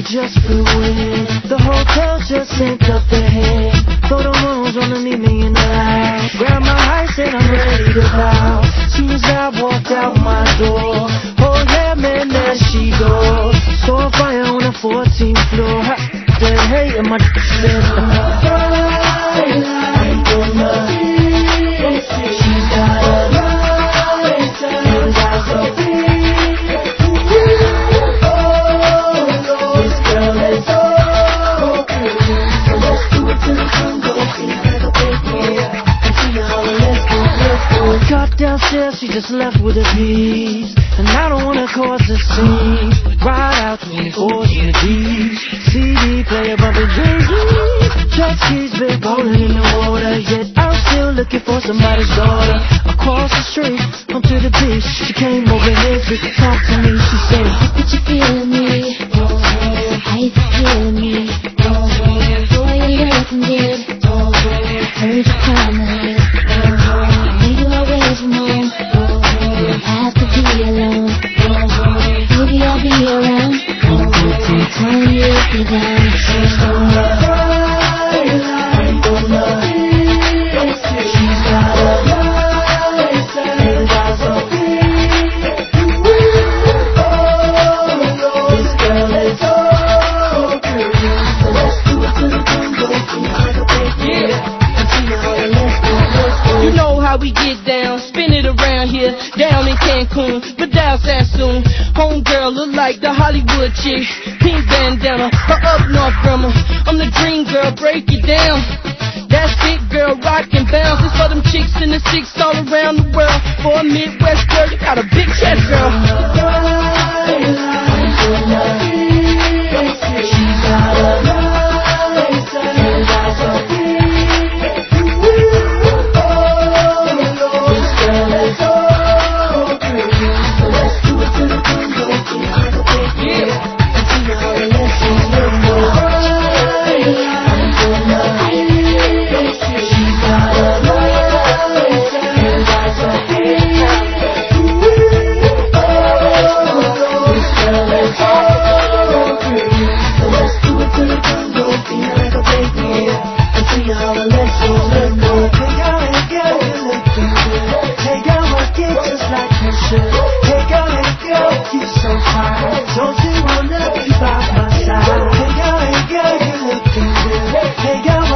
just flew in. The hotel just sent up the head. Throw the moons underneath me in the house. Grab my height, said I'm ready to bow. Soon as I walked out my door, oh yeah, man, there she goes. Saw a fire on the 14th floor. Dead hate in my said, she's got a light, and eyes so big. This girl is so pretty. So let's do it till the sun goes. See like a baby, and see how let's go. Got downstairs, she just left with a piece, and I don't wanna cause a scene. Ride out 24s in the G's, CD player bumping Jay-Z. Jet skis, big bowling in the water. Yet I'm still looking for somebody's daughter. Across the street, onto the beach, she came over here to talk to me. She said, "Did you feel me? How you feeling me? Boy, you're looking good. Heard you promise. Know you always from home. You don't have to be alone. Maybe I'll be around. Turn you if you're down." she's got a light, and eyes so big. This girl is so pretty. So let's do it till the sun goes. See like a baby, and see how let's go. You know how we get down, spin it around here, down in Cancun, but down Sassoon. Homegirl look like the Hollywood chick, pink bandana, her up north grandma. I'm the dream girl, break it down. That's it, girl, rock and bounce. It's for them chicks in the six all around the world. For a Midwest girl, you got a big chest, girl. She's got a light, and eyes so big. This girl is so pretty. So let's do it till the sun goes. See like a baby, and see how let's go. She's got a light, and eyes so big. This girl is so pretty. So let's do it till the sun goes. See like a baby, and see how let's go. Hey girl, you're looking good. Hey girl, work it just like you should. Hey girl, you're so fine. Don't you wanna be by my side? Hey girl, you're looking good. Hey girl,